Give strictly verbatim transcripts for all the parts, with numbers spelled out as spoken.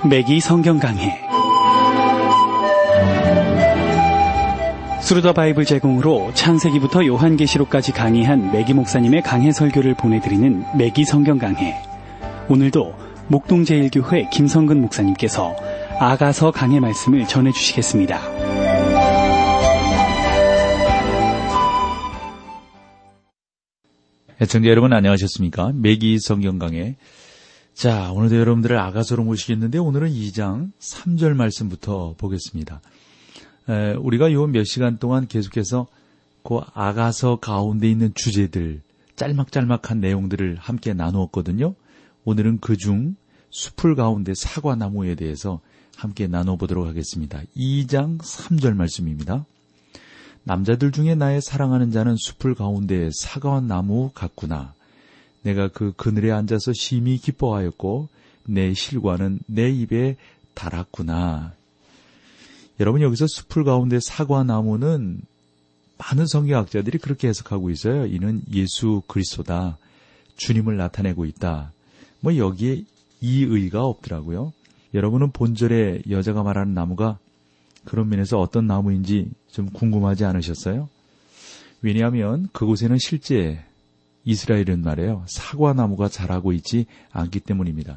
매기 성경 강해. 스루더 바이블 제공으로 창세기부터 요한계시록까지 강의한 매기 목사님의 강해 설교를 보내드리는 매기 성경 강해. 오늘도 목동제일교회 김성근 목사님께서 아가서 강해 말씀을 전해주시겠습니다. 애청자 여러분 안녕하셨습니까? 매기 성경 강해. 자, 오늘도 여러분들을 아가서로 모시겠는데 오늘은 이 장 삼 절 말씀부터 보겠습니다. 에, 우리가 요 몇 시간 동안 계속해서 그 아가서 가운데 있는 주제들, 짤막짤막한 내용들을 함께 나누었거든요. 오늘은 그중 숲을 가운데 사과나무에 대해서 함께 나눠보도록 하겠습니다. 이 장 삼 절 말씀입니다. 남자들 중에 나의 사랑하는 자는 숲을 가운데 사과나무 같구나. 내가 그 그늘에 앉아서 심히 기뻐하였고 내 실과는 내 입에 달았구나. 여러분, 여기서 숲을 가운데 사과나무는 많은 성경학자들이 그렇게 해석하고 있어요. 이는 예수 그리스도다. 주님을 나타내고 있다. 뭐 여기에 이의가 없더라고요. 여러분은 본절에 여자가 말하는 나무가 그런 면에서 어떤 나무인지 좀 궁금하지 않으셨어요? 왜냐하면 그곳에는 실제 이스라엘은 말이에요, 사과나무가 자라고 있지 않기 때문입니다.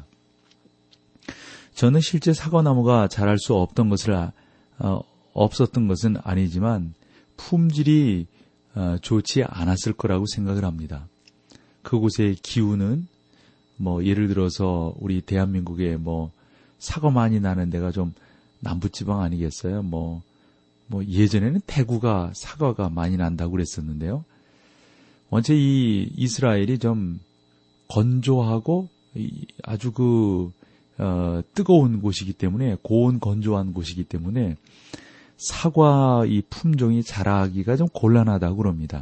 저는 실제 사과나무가 자랄 수 없던 것을 어, 없었던 것은 아니지만 품질이 어, 좋지 않았을 거라고 생각을 합니다. 그곳의 기후는 뭐 예를 들어서 우리 대한민국에 뭐 사과 많이 나는 데가 좀 남부지방 아니겠어요? 뭐, 뭐 예전에는 대구가 사과가 많이 난다고 그랬었는데요. 원체 이 이스라엘이 좀 건조하고 아주 그 어, 뜨거운 곳이기 때문에, 고온 건조한 곳이기 때문에 사과 이 품종이 자라기가 좀 곤란하다고 그럽니다.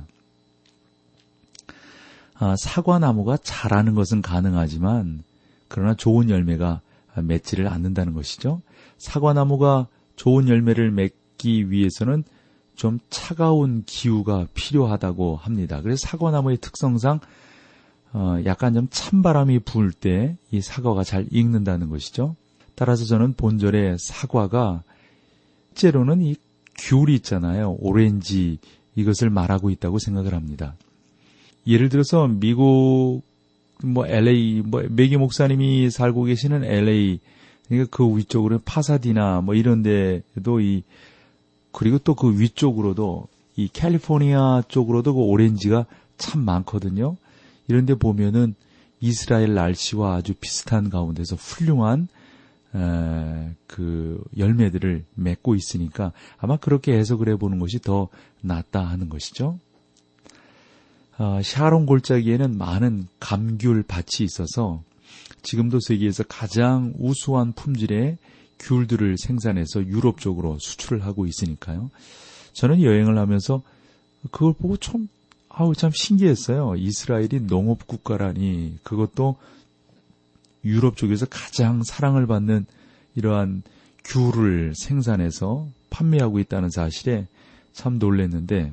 아, 사과나무가 자라는 것은 가능하지만 그러나 좋은 열매가 맺지를 않는다는 것이죠. 사과나무가 좋은 열매를 맺기 위해서는 좀 차가운 기후가 필요하다고 합니다. 그래서 사과나무의 특성상 어, 약간 좀 찬바람이 불 때 이 사과가 잘 익는다는 것이죠. 따라서 저는 본절에 사과가 실제로는 이 귤이 있잖아요. 오렌지, 이것을 말하고 있다고 생각을 합니다. 예를 들어서 미국 뭐 엘에이, 뭐 매기 목사님이 살고 계시는 엘에이, 그러니까 그 위쪽으로 파사디나 뭐 이런 데도 이, 그리고 또 그 위쪽으로도 이 캘리포니아 쪽으로도 그 오렌지가 참 많거든요. 이런 데 보면은 이스라엘 날씨와 아주 비슷한 가운데서 훌륭한 에, 그 열매들을 맺고 있으니까 아마 그렇게 해석을 해보는 것이 더 낫다 하는 것이죠. 어, 샤론 골짜기에는 많은 감귤 밭이 있어서 지금도 세계에서 가장 우수한 품질의 귤들을 생산해서 유럽 쪽으로 수출을 하고 있으니까요. 저는 여행을 하면서 그걸 보고 좀 아우 참 신기했어요. 이스라엘이 농업 국가라니, 그것도 유럽 쪽에서 가장 사랑을 받는 이러한 귤을 생산해서 판매하고 있다는 사실에 참 놀랐는데,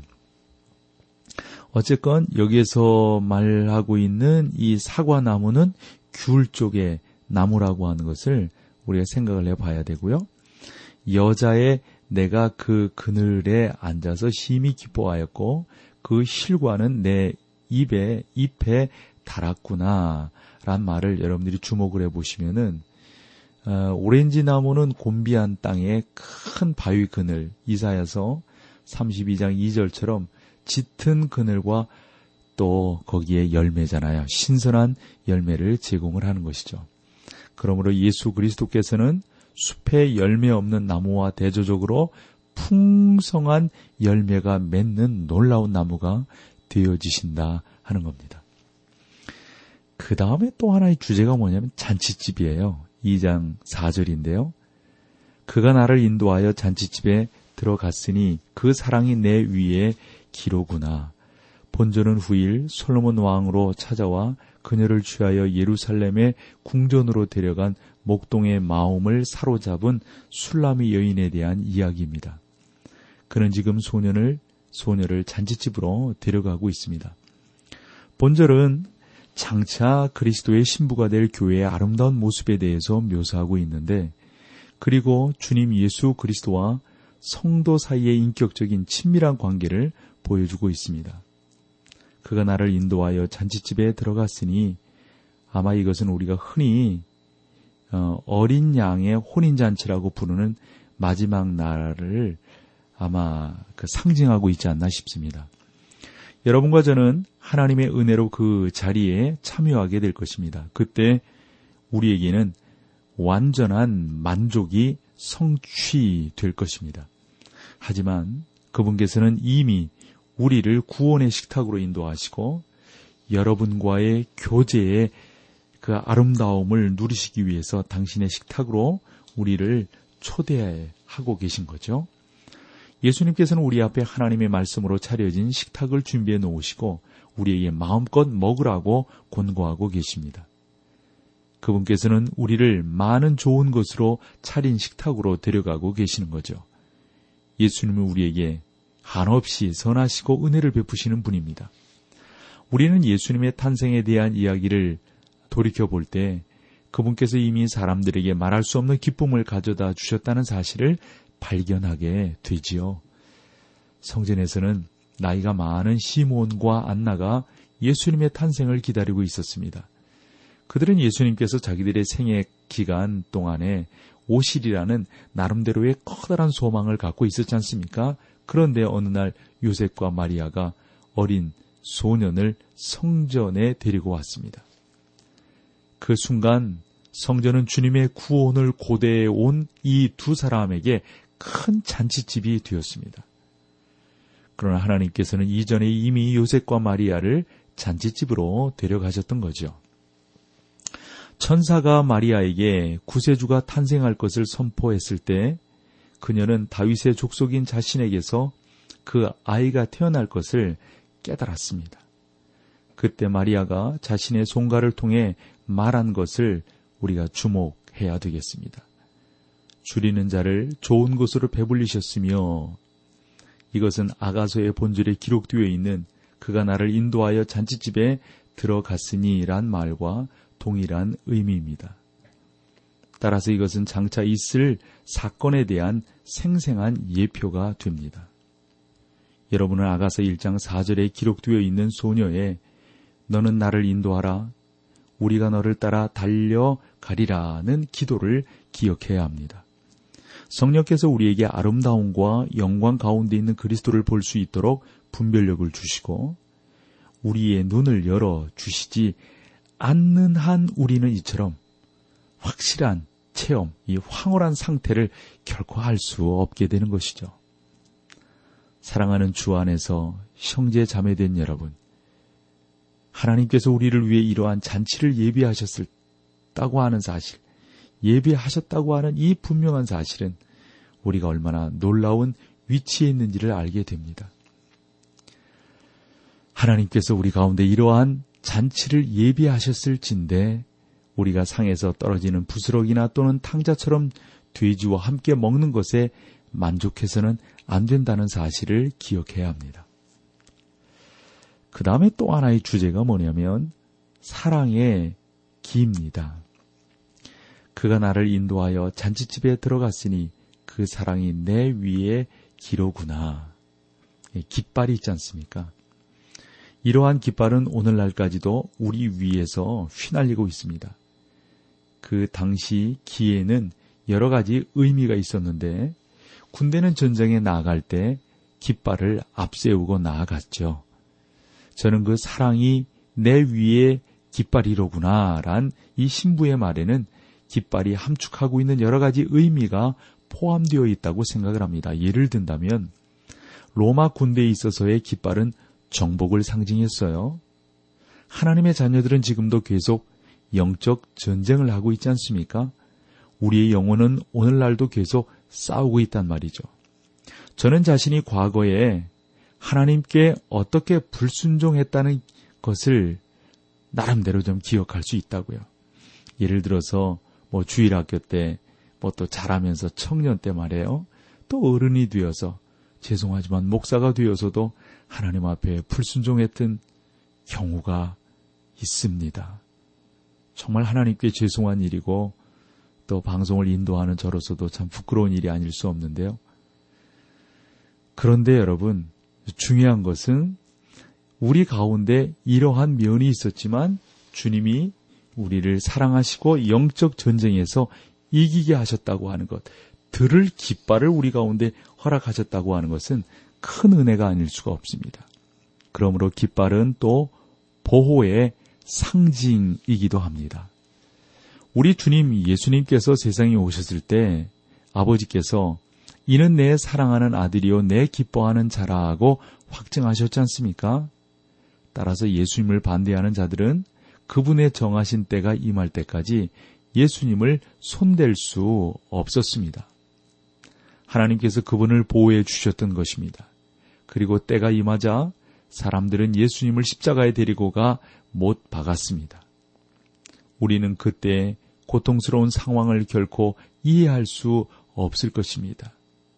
어쨌건 여기에서 말하고 있는 이 사과나무는 귤 쪽의 나무라고 하는 것을 우리가 생각을 해봐야 되고요. 여자의 내가 그 그늘에 앉아서 심히 기뻐하였고 그 실과는 내 입에 잎에 달았구나 라는 말을 여러분들이 주목을 해보시면은 어, 오렌지 나무는 곤비한 땅에 큰 바위 그늘, 이사야서 삼십이 장 이 절처럼 짙은 그늘과 또 거기에 열매잖아요. 신선한 열매를 제공을 하는 것이죠. 그러므로 예수 그리스도께서는 숲에 열매 없는 나무와 대조적으로 풍성한 열매가 맺는 놀라운 나무가 되어지신다 하는 겁니다. 그 다음에 또 하나의 주제가 뭐냐면 잔치집이에요. 이 장 사 절인데요. 그가 나를 인도하여 잔치집에 들어갔으니 그 사랑이 내 위에 기로구나. 본전은 후일 솔로몬 왕으로 찾아와 그녀를 취하여 예루살렘의 궁전으로 데려간 목동의 마음을 사로잡은 술람이 여인에 대한 이야기입니다. 그는 지금 소년을, 소녀를 잔치집으로 데려가고 있습니다. 본절은 장차 그리스도의 신부가 될 교회의 아름다운 모습에 대해서 묘사하고 있는데 그리고 주님 예수 그리스도와 성도 사이의 인격적인 친밀한 관계를 보여주고 있습니다. 그가 나를 인도하여 잔치집에 들어갔으니 아마 이것은 우리가 흔히 어린 양의 혼인잔치라고 부르는 마지막 날을 아마 그 상징하고 있지 않나 싶습니다. 여러분과 저는 하나님의 은혜로 그 자리에 참여하게 될 것입니다. 그때 우리에게는 완전한 만족이 성취될 것입니다. 하지만 그분께서는 이미 우리를 구원의 식탁으로 인도하시고 여러분과의 교제의 그 아름다움을 누리시기 위해서 당신의 식탁으로 우리를 초대하고 계신 거죠. 예수님께서는 우리 앞에 하나님의 말씀으로 차려진 식탁을 준비해 놓으시고 우리에게 마음껏 먹으라고 권고하고 계십니다. 그분께서는 우리를 많은 좋은 것으로 차린 식탁으로 데려가고 계시는 거죠. 예수님은 우리에게 한없이 선하시고 은혜를 베푸시는 분입니다. 우리는 예수님의 탄생에 대한 이야기를 돌이켜볼 때 그분께서 이미 사람들에게 말할 수 없는 기쁨을 가져다 주셨다는 사실을 발견하게 되지요. 성전에서는 나이가 많은 시므온과 안나가 예수님의 탄생을 기다리고 있었습니다. 그들은 예수님께서 자기들의 생애 기간 동안에 오실이라는 나름대로의 커다란 소망을 갖고 있었지 않습니까? 그런데 어느 날 요셉과 마리아가 어린 소년을 성전에 데리고 왔습니다. 그 순간 성전은 주님의 구원을 고대해 온 이 두 사람에게 큰 잔치집이 되었습니다. 그러나 하나님께서는 이전에 이미 요셉과 마리아를 잔치집으로 데려가셨던 거죠. 천사가 마리아에게 구세주가 탄생할 것을 선포했을 때 그녀는 다윗의 족속인 자신에게서 그 아이가 태어날 것을 깨달았습니다. 그때 마리아가 자신의 손가를 통해 말한 것을 우리가 주목해야 되겠습니다. 줄이는 자를 좋은 것으로 배불리셨으며 이것은 아가서의 본절에 기록되어 있는 그가 나를 인도하여 잔치집에 들어갔으니란 말과 동일한 의미입니다. 따라서 이것은 장차 있을 사건에 대한 생생한 예표가 됩니다. 여러분은 아가서 일 장 사 절에 기록되어 있는 소녀의 너는 나를 인도하라 우리가 너를 따라 달려가리라는 기도를 기억해야 합니다. 성령께서 우리에게 아름다움과 영광 가운데 있는 그리스도를 볼 수 있도록 분별력을 주시고 우리의 눈을 열어 주시지 않는 한 우리는 이처럼 확실한 체험, 이 황홀한 상태를 결코 할 수 없게 되는 것이죠. 사랑하는 주 안에서 형제 자매된 여러분, 하나님께서 우리를 위해 이러한 잔치를 예비하셨다고 하는 사실, 예비하셨다고 하는 이 분명한 사실은 우리가 얼마나 놀라운 위치에 있는지를 알게 됩니다. 하나님께서 우리 가운데 이러한 잔치를 예비하셨을진데 우리가 상에서 떨어지는 부스러기나 또는 탕자처럼 돼지와 함께 먹는 것에 만족해서는 안 된다는 사실을 기억해야 합니다. 그 다음에 또 하나의 주제가 뭐냐면 사랑의 기입니다. 그가 나를 인도하여 잔치집에 들어갔으니 그 사랑이 내 위에 기로구나. 깃발이 있지 않습니까? 이러한 깃발은 오늘날까지도 우리 위에서 휘날리고 있습니다. 그 당시 기에는 여러 가지 의미가 있었는데 군대는 전쟁에 나아갈 때 깃발을 앞세우고 나아갔죠. 저는 그 사랑이 내 위에 깃발이로구나 란 이 신부의 말에는 깃발이 함축하고 있는 여러 가지 의미가 포함되어 있다고 생각을 합니다. 예를 든다면 로마 군대에 있어서의 깃발은 정복을 상징했어요. 하나님의 자녀들은 지금도 계속 영적 전쟁을 하고 있지 않습니까? 우리의 영혼은 오늘날도 계속 싸우고 있단 말이죠. 저는 자신이 과거에 하나님께 어떻게 불순종했다는 것을 나름대로 좀 기억할 수 있다고요. 예를 들어서 뭐 주일학교 때, 뭐 또 자라면서 청년 때 말이에요. 또 어른이 되어서 죄송하지만 목사가 되어서도 하나님 앞에 불순종했던 경우가 있습니다. 정말 하나님께 죄송한 일이고 또 방송을 인도하는 저로서도 참 부끄러운 일이 아닐 수 없는데요. 그런데 여러분, 중요한 것은 우리 가운데 이러한 면이 있었지만 주님이 우리를 사랑하시고 영적 전쟁에서 이기게 하셨다고 하는 것, 들을 깃발을 우리 가운데 허락하셨다고 하는 것은 큰 은혜가 아닐 수가 없습니다. 그러므로 깃발은 또 보호의 상징이기도 합니다. 우리 주님 예수님께서 세상에 오셨을 때 아버지께서 이는 내 사랑하는 아들이요 내 기뻐하는 자라고 확증하셨지 않습니까? 따라서 예수님을 반대하는 자들은 그분의 정하신 때가 임할 때까지 예수님을 손댈 수 없었습니다. 하나님께서 그분을 보호해 주셨던 것입니다. 그리고 때가 임하자 사람들은 예수님을 십자가에 데리고 가 못 박았습니다. 우리는 그때 고통스러운 상황을 결코 이해할 수 없을 것입니다.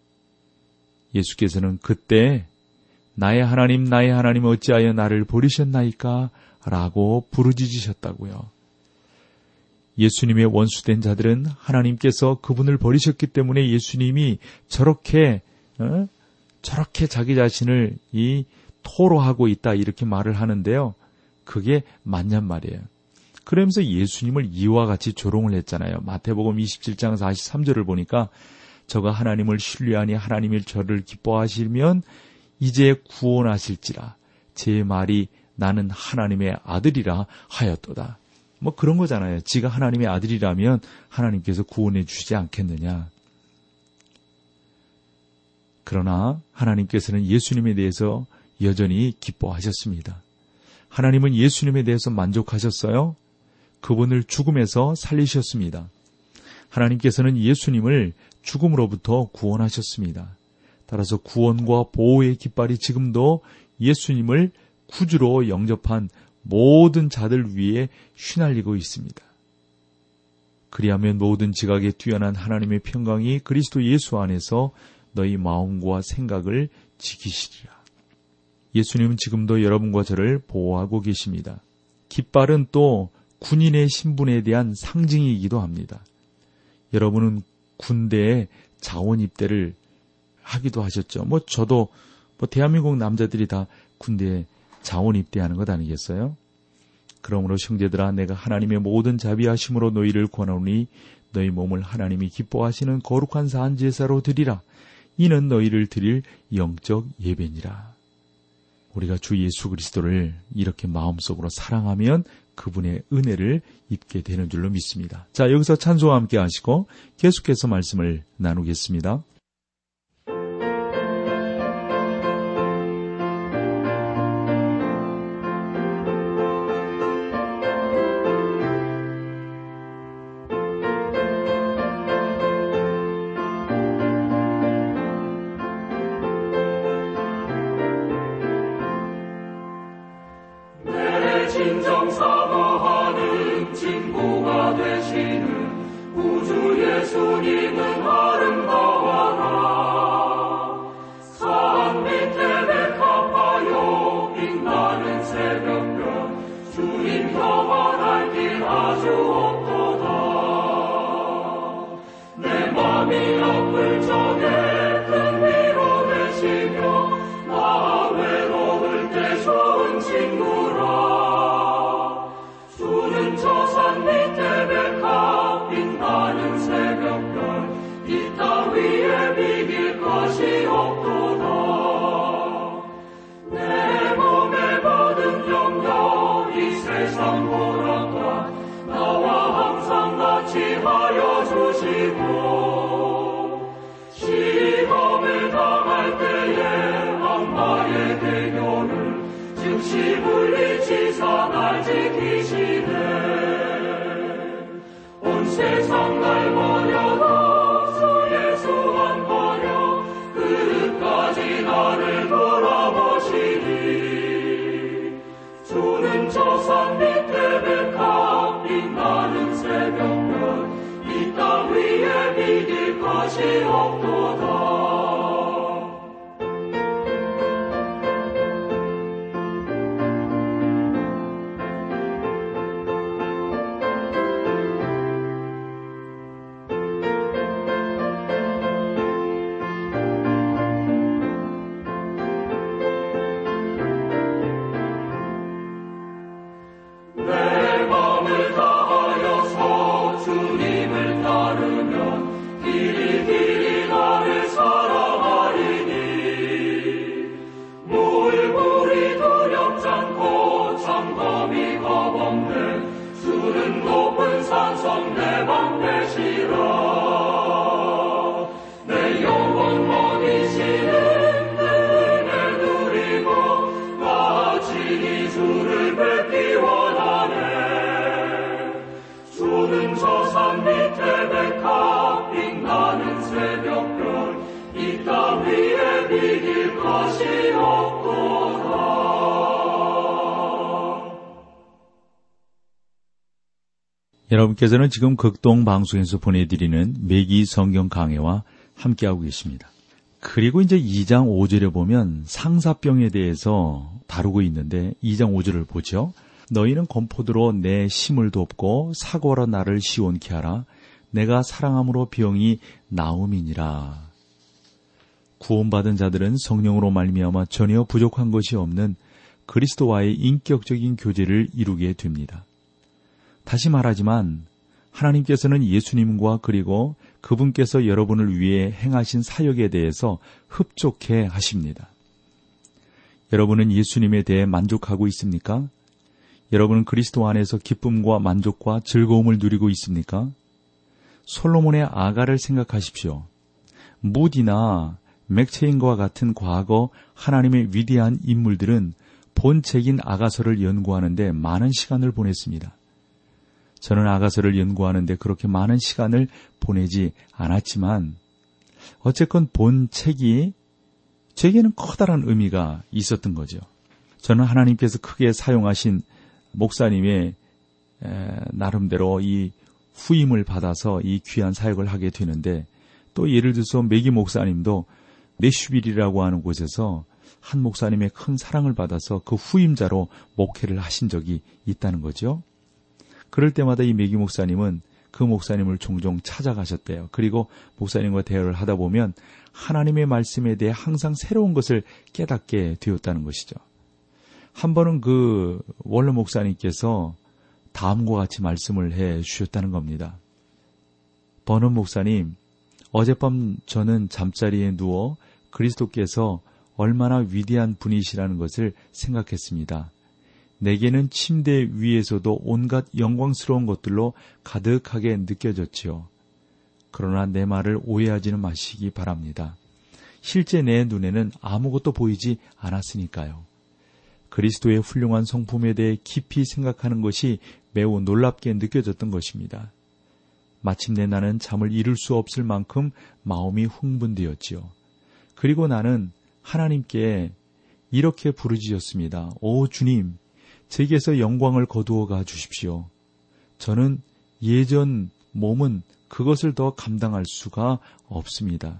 예수께서는 그때 나의 하나님 나의 하나님 어찌하여 나를 버리셨나이까? 라고 부르짖으셨다고요. 예수님의 원수된 자들은 하나님께서 그분을 버리셨기 때문에 예수님이 저렇게 어? 저렇게 자기 자신을 이 토로하고 있다 이렇게 말을 하는데요. 그게 맞냔 말이에요. 그러면서 예수님을 이와 같이 조롱을 했잖아요. 마태복음 이십칠 장 사십삼 절을 보니까 저가 하나님을 신뢰하니 하나님이 저를 기뻐하시면 이제 구원하실지라 제 말이 나는 하나님의 아들이라 하였도다. 뭐 그런 거잖아요. 지가 하나님의 아들이라면 하나님께서 구원해 주시지 않겠느냐. 그러나 하나님께서는 예수님에 대해서 여전히 기뻐하셨습니다. 하나님은 예수님에 대해서 만족하셨어요. 그분을 죽음에서 살리셨습니다. 하나님께서는 예수님을 죽음으로부터 구원하셨습니다. 따라서 구원과 보호의 깃발이 지금도 예수님을 구주로 영접한 모든 자들 위에 휘날리고 있습니다. 그리하면 모든 지각에 뛰어난 하나님의 평강이 그리스도 예수 안에서 너희 마음과 생각을 지키시리라. 예수님은 지금도 여러분과 저를 보호하고 계십니다. 깃발은 또 군인의 신분에 대한 상징이기도 합니다. 여러분은 군대에 자원 입대를 하기도 하셨죠. 뭐 저도 뭐 대한민국 남자들이 다 군대에 자원 입대하는 것 아니겠어요? 그러므로 형제들아 내가 하나님의 모든 자비하심으로 너희를 권하오니 너희 몸을 하나님이 기뻐하시는 거룩한 산 제사로 드리라. 이는 너희를 드릴 영적 예배니라. 우리가 주 예수 그리스도를 이렇게 마음속으로 사랑하면 그분의 은혜를 입게 되는 줄로 믿습니다. 자, 여기서 찬송과 함께 하시고 계속해서 말씀을 나누겠습니다. 진정 사모하는 친구가 되시는 우주 예수님은 아름다워라. 산 밑에 백합하여 빛나는 새벽별 주님 평안할 길 아주 없도다. 내 맘이 아플 적에 큰 위로 되시며 나 외로울 때 좋은 친구라. 저 산 밑에 백합 빛나는 새벽별 이 땅 위에 비길 것이 없도다. 내 몸에 받은 영역 이 세상 보람과 나와 항상 같이 하여 주시고 시험을 당할 때에 악마의 대교를 즉시 물리치사 날 지키시네. 온 세상 날 버려도 주 예수 안 버려 끝까지 나를 돌아보시니. 주는 저 산 밑에 백합 빛나는 새벽별 이 땅 위에 비길 것이 없도다. 비길 것이 없도다. 여러분께서는 지금 극동 방송에서 보내드리는 매기 성경 강해와 함께하고 계십니다. 그리고 이제 이 장 오 절에 보면 상사병에 대해서 다루고 있는데 이 장 오 절을 보죠. 너희는 건포도로 내 심을 돕고 사고로 나를 시원케 하라. 내가 사랑함으로 병이 나음이니라. 구원받은 자들은 성령으로 말미암아 전혀 부족한 것이 없는 그리스도와의 인격적인 교제를 이루게 됩니다. 다시 말하지만 하나님께서는 예수님과 그리고 그분께서 여러분을 위해 행하신 사역에 대해서 흡족해 하십니다. 여러분은 예수님에 대해 만족하고 있습니까? 여러분은 그리스도 안에서 기쁨과 만족과 즐거움을 누리고 있습니까? 솔로몬의 아가를 생각하십시오. 무디나 맥체인과 같은 과거 하나님의 위대한 인물들은 본책인 아가서를 연구하는데 많은 시간을 보냈습니다. 저는 아가서를 연구하는데 그렇게 많은 시간을 보내지 않았지만 어쨌건 본 책이 제게는 커다란 의미가 있었던 거죠. 저는 하나님께서 크게 사용하신 목사님의 나름대로 이 후임을 받아서 이 귀한 사역을 하게 되는데 또 예를 들어서 매기 목사님도 내슈빌이라고 하는 곳에서 한 목사님의 큰 사랑을 받아서 그 후임자로 목회를 하신 적이 있다는 거죠. 그럴 때마다 이 매기 목사님은 그 목사님을 종종 찾아가셨대요. 그리고 목사님과 대화를 하다 보면 하나님의 말씀에 대해 항상 새로운 것을 깨닫게 되었다는 것이죠. 한 번은 그 원로 목사님께서 다음과 같이 말씀을 해 주셨다는 겁니다. 버넌 목사님, 어젯밤 저는 잠자리에 누워 그리스도께서 얼마나 위대한 분이시라는 것을 생각했습니다. 내게는 침대 위에서도 온갖 영광스러운 것들로 가득하게 느껴졌지요. 그러나 내 말을 오해하지는 마시기 바랍니다. 실제 내 눈에는 아무것도 보이지 않았으니까요. 그리스도의 훌륭한 성품에 대해 깊이 생각하는 것이 매우 놀랍게 느껴졌던 것입니다. 마침내 나는 잠을 이룰 수 없을 만큼 마음이 흥분되었지요. 그리고 나는 하나님께 이렇게 부르짖었습니다. 오 주님, 제게서 영광을 거두어가 주십시오. 저는 예전 몸은 그것을 더 감당할 수가 없습니다.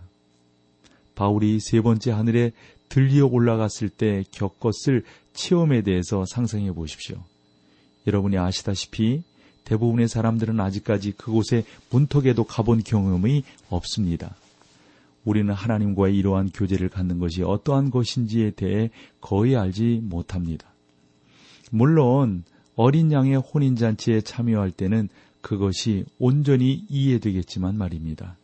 바울이 세 번째 하늘에 들리어 올라갔을 때 겪었을 체험에 대해서 상상해 보십시오. 여러분이 아시다시피 대부분의 사람들은 아직까지 그곳의 문턱에도 가본 경험이 없습니다. 우리는 하나님과의 이러한 교제를 갖는 것이 어떠한 것인지에 대해 거의 알지 못합니다. 물론 어린 양의 혼인잔치에 참여할 때는 그것이 온전히 이해되겠지만 말입니다.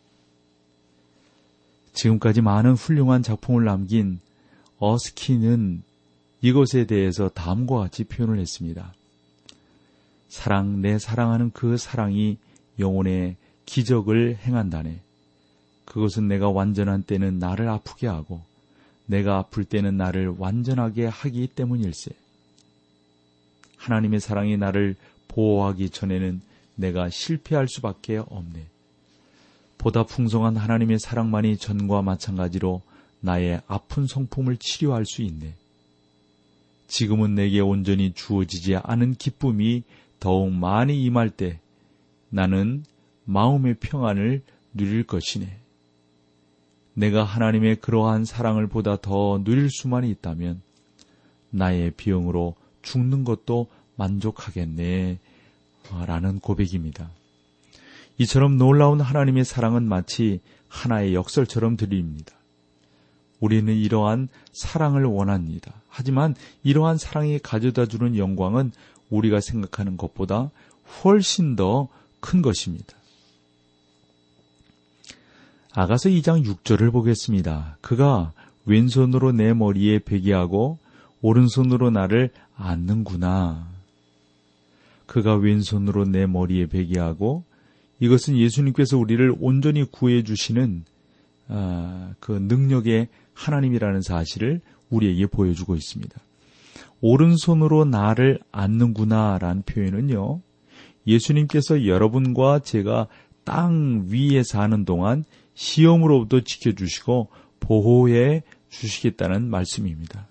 지금까지 많은 훌륭한 작품을 남긴 어스킨은 이것에 대해서 다음과 같이 표현을 했습니다. 사랑, 내 사랑하는 그 사랑이 영혼의 기적을 행한다네. 그것은 내가 완전한 때는 나를 아프게 하고 내가 아플 때는 나를 완전하게 하기 때문일세. 하나님의 사랑이 나를 보호하기 전에는 내가 실패할 수밖에 없네. 보다 풍성한 하나님의 사랑만이 전과 마찬가지로 나의 아픈 성품을 치료할 수 있네. 지금은 내게 온전히 주어지지 않은 기쁨이 더욱 많이 임할 때 나는 마음의 평안을 누릴 것이네. 내가 하나님의 그러한 사랑을 보다 더 누릴 수만 있다면 나의 비용으로 죽는 것도 만족하겠네 라는 고백입니다. 이처럼 놀라운 하나님의 사랑은 마치 하나의 역설처럼 들립니다. 우리는 이러한 사랑을 원합니다. 하지만 이러한 사랑이 가져다주는 영광은 우리가 생각하는 것보다 훨씬 더 큰 것입니다. 아가서 이 장 육 절을 보겠습니다. 그가 왼손으로 내 머리에 베개하고 오른손으로 나를 안는구나. 그가 왼손으로 내 머리에 베개하고, 이것은 예수님께서 우리를 온전히 구해 주시는 아, 그 능력의 하나님이라는 사실을 우리에게 보여주고 있습니다. 오른손으로 나를 안는구나라는 표현은요, 예수님께서 여러분과 제가 땅 위에 사는 동안 시험으로부터 지켜주시고 보호해 주시겠다는 말씀입니다.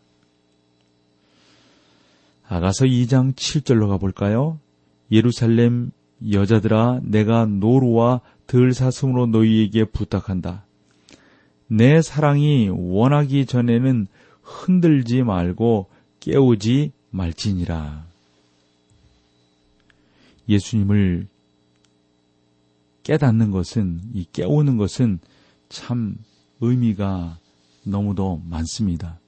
아가서 이 장 칠 절로 가볼까요? 예루살렘 여자들아, 내가 노루와 들사슴으로 너희에게 부탁한다. 내 사랑이 원하기 전에는 흔들지 말고 깨우지 말지니라. 예수님을 깨닫는 것은, 이 깨우는 것은 참 의미가 너무도 많습니다.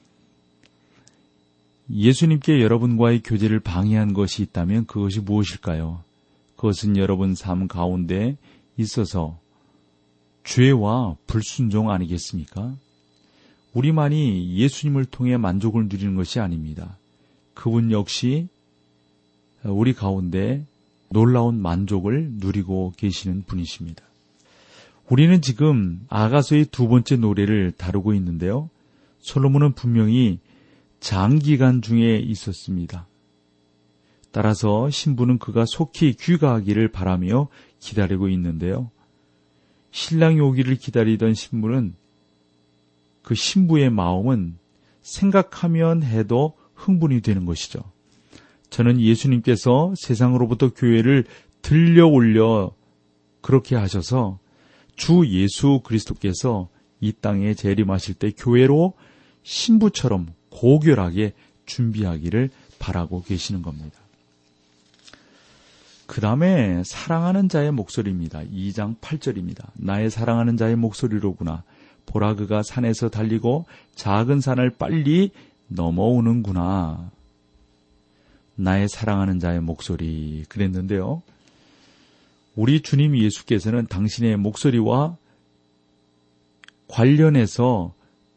예수님께 여러분과의 교제를 방해한 것이 있다면 그것이 무엇일까요? 그것은 여러분 삶 가운데 있어서 죄와 불순종 아니겠습니까? 우리만이 예수님을 통해 만족을 누리는 것이 아닙니다. 그분 역시 우리 가운데 놀라운 만족을 누리고 계시는 분이십니다. 우리는 지금 아가서의 두 번째 노래를 다루고 있는데요. 솔로몬은 분명히 장기간 중에 있었습니다. 따라서 신부는 그가 속히 귀가하기를 바라며 기다리고 있는데요. 신랑이 오기를 기다리던 신부는 그 신부의 마음은 생각하면 해도 흥분이 되는 것이죠. 저는 예수님께서 세상으로부터 교회를 들려 올려 그렇게 하셔서 주 예수 그리스도께서 이 땅에 재림하실 때 교회로 신부처럼 고결하게 준비하기를 바라고 계시는 겁니다. 그 다음에 사랑하는 자의 목소리입니다. 이 장 팔 절입니다. 나의 사랑하는 자의 목소리로구나. 보라, 그가 산에서 달리고 작은 산을 빨리 넘어오는구나. 나의 사랑하는 자의 목소리 그랬는데요. 우리 주님 예수께서는 당신의 목소리와 관련해서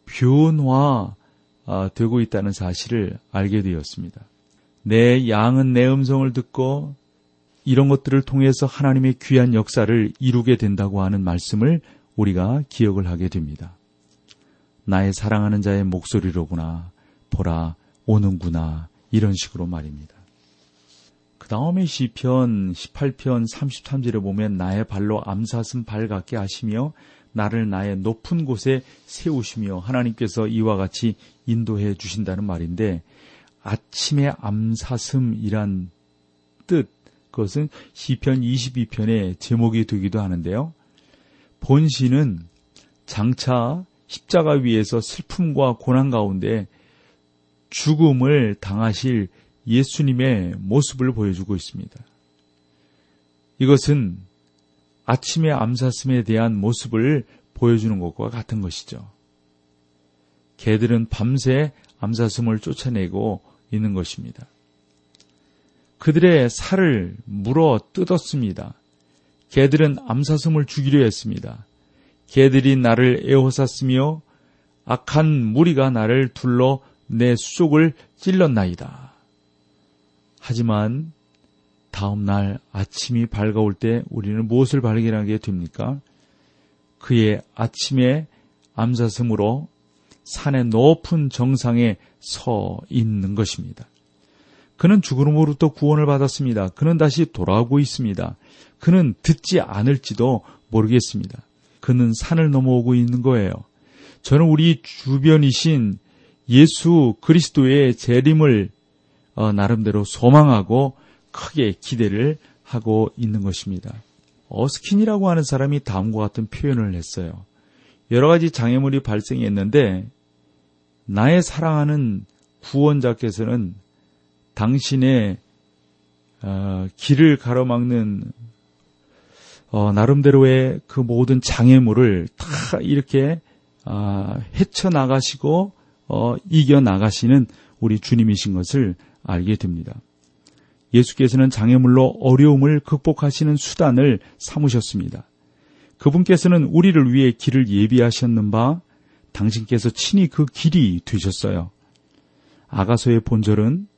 변화되고 있다는 사실을 알게 되었습니다. 내 양은 내 음성을 듣고 이런 것들을 통해서 하나님의 귀한 역사를 이루게 된다고 하는 말씀을 우리가 기억을 하게 됩니다. 나의 사랑하는 자의 목소리로구나. 보라, 오는구나. 이런 식으로 말입니다. 그 다음에 시편 십팔 편 삼십삼 절에 보면 나의 발로 암사슴 발 같게 하시며 나를 나의 높은 곳에 세우시며 하나님께서 이와 같이 인도해 주신다는 말인데 아침의 암사슴이란 뜻, 그것은 시편 이십이 편의 제목이 되기도 하는데요. 본시는 장차 십자가 위에서 슬픔과 고난 가운데 죽음을 당하실 예수님의 모습을 보여주고 있습니다. 이것은 아침의 암사슴에 대한 모습을 보여주는 것과 같은 것이죠. 개들은 밤새 암사슴을 쫓아내고 있는 것입니다. 그들의 살을 물어 뜯었습니다. 개들은 암사슴을 죽이려 했습니다. 개들이 나를 에워쌌으며 악한 무리가 나를 둘러 내 수족을 찔렀나이다. 하지만 다음 날 아침이 밝아올 때 우리는 무엇을 발견하게 됩니까? 그의 아침에 암사슴으로 산의 높은 정상에 서 있는 것입니다. 그는 죽음으로부터 구원을 받았습니다. 그는 다시 돌아오고 있습니다. 그는 듣지 않을지도 모르겠습니다. 그는 산을 넘어오고 있는 거예요. 저는 우리 주변이신 예수 그리스도의 재림을 어, 나름대로 소망하고 크게 기대를 하고 있는 것입니다. 어스킨이라고 하는 사람이 다음과 같은 표현을 했어요. 여러 가지 장애물이 발생했는데 나의 사랑하는 구원자께서는 당신의 어, 길을 가로막는 어, 나름대로의 그 모든 장애물을 다 이렇게 어, 헤쳐나가시고 어, 이겨나가시는 우리 주님이신 것을 알게 됩니다. 예수께서는 장애물로 어려움을 극복하시는 수단을 삼으셨습니다. 그분께서는 우리를 위해 길을 예비하셨는 바 당신께서 친히 그 길이 되셨어요. 아가서의 본절은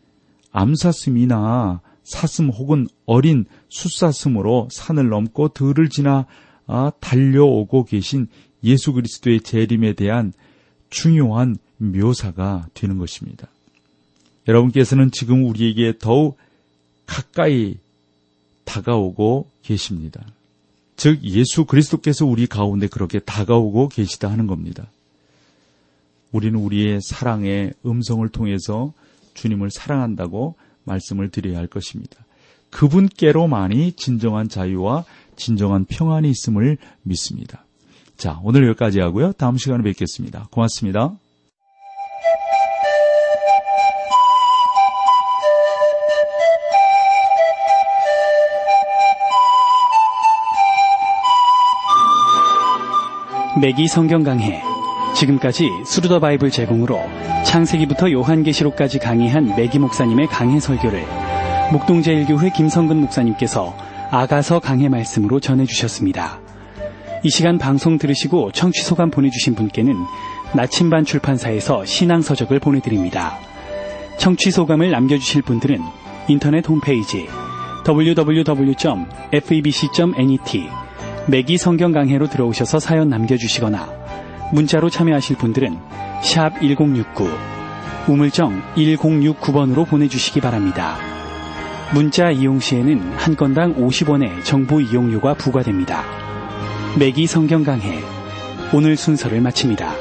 암사슴이나 사슴 혹은 어린 숫사슴으로 산을 넘고 들을 지나 달려오고 계신 예수 그리스도의 재림에 대한 중요한 묘사가 되는 것입니다. 여러분께서는 지금 우리에게 더욱 가까이 다가오고 계십니다. 즉 예수 그리스도께서 우리 가운데 그렇게 다가오고 계시다 하는 겁니다. 우리는 우리의 사랑의 음성을 통해서 주님을 사랑한다고 말씀을 드려야 할 것입니다. 그분께로만이 진정한 자유와 진정한 평안이 있음을 믿습니다. 자, 오늘 여기까지 하고요. 다음 시간에 뵙겠습니다. 고맙습니다. 매기 성경 강해. 지금까지 스루더 바이블 제공으로 창세기부터 요한계시록까지 강의한 매기 목사님의 강해 설교를 목동제일교회 김성근 목사님께서 아가서 강해 말씀으로 전해주셨습니다. 이 시간 방송 들으시고 청취 소감 보내주신 분께는 나침반 출판사에서 신앙서적을 보내드립니다. 청취 소감을 남겨주실 분들은 인터넷 홈페이지 더블유 더블유 더블유 점 에프이비씨 점 net 매기 성경 강해로 들어오셔서 사연 남겨주시거나 문자로 참여하실 분들은 샵 일공육구 우물정 일공육구 번으로 보내주시기 바랍니다. 문자 이용 시에는 한 건당 오십 원의 정보 이용료가 부과됩니다. 매기 성경 강해 오늘 순서를 마칩니다.